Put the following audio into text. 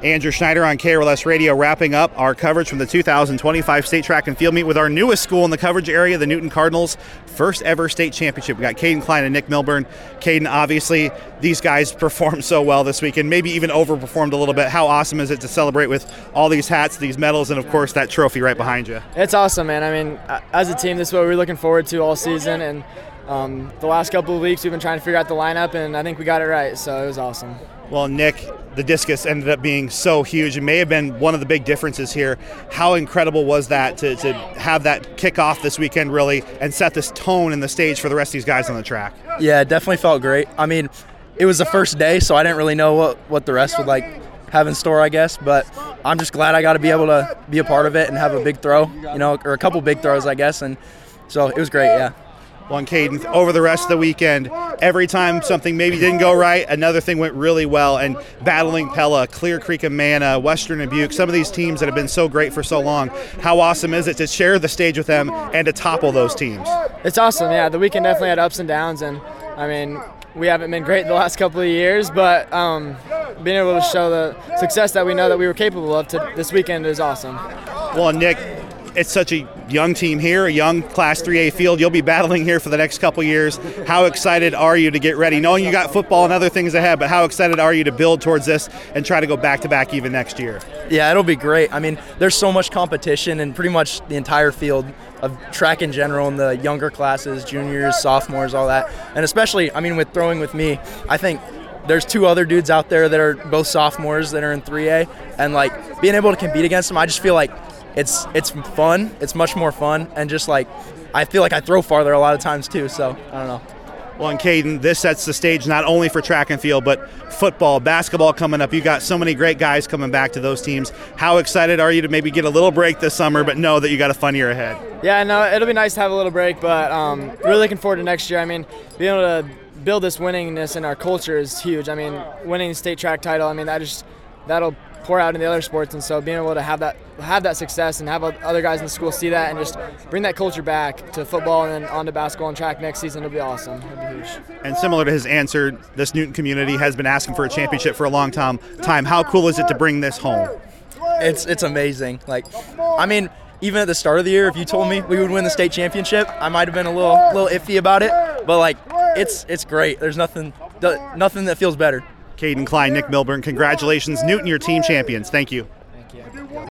Andrew Schneider on KRLS Radio, wrapping up our coverage from the 2025 State Track and Field Meet with our newest school in the coverage area, the Newton Cardinals' first ever state championship. We got Caden Klein and Nick Milburn. Caden, obviously, these guys performed so well this weekend, maybe even overperformed a little bit. How awesome is it to celebrate with all these hats, these medals, and, of course, that trophy right behind you? It's awesome, man. I mean, as a team, this is what we're looking forward to all season, and the last couple of weeks we've been trying to figure out the lineup, and I think we got it right, so it was awesome. Well, Nick, the discus ended up being so huge. It may have been one of the big differences here. How incredible was that to have that kick off this weekend, really, and set this tone and the stage for the rest of these guys on the track? Yeah, it definitely felt great. I mean, it was the first day, so I didn't really know what the rest would have in store, I guess, but I'm just glad I got to be able to be a part of it and have a big throw, or a couple big throws, I guess, and so it was great, yeah. Well, and Caden, over the rest of the weekend, every time something maybe didn't go right, another thing went really well. And battling Pella, Clear Creek Amana, Western Dubuque, some of these teams that have been so great for so long, how awesome is it to share the stage with them and to topple those teams? It's awesome, yeah. The weekend definitely had ups and downs, and I mean, we haven't been great the last couple of years, but being able to show the success that we know that we were capable of this weekend is awesome. Well, Nick, it's such a young team here, a young Class 3A field. You'll be battling here for the next couple years. How excited are you to get ready? Knowing you got football and other things ahead, but how excited are you to build towards this and try to go back-to-back even next year? Yeah, it'll be great. I mean, there's so much competition in pretty much the entire field of track in general in the younger classes, juniors, sophomores, all that. And especially, I mean, with throwing with me, I think there's two other dudes out there that are both sophomores that are in 3A, and being able to compete against them, I just feel like it's fun. It's much more fun, and just I feel like I throw farther a lot of times too, so I don't know. Well, and Caden, this sets the stage not only for track and field, but football, basketball coming up. You got so many great guys coming back to those teams. How excited are you to maybe get a little break this summer, but know that you got a fun year ahead? Yeah, no, it'll be nice to have a little break, but really looking forward to next year. I mean, being able to build this winningness in our culture is huge. I mean, winning the state track title, I mean, that'll pour out in the other sports, and so being able to have that success and have other guys in the school see that and just bring that culture back to football and then on to basketball and track next season will be awesome. It'll be huge. And similar to his answer, this Newton community has been asking for a championship for a long time. How cool is it to bring this home? It's amazing. I mean, even at the start of the year, if you told me we would win the state championship, I might have been a little iffy about it, but it's great. There's nothing that feels better. Caden Klein, Nick Milburn, congratulations. Newton, your team champions. Thank you.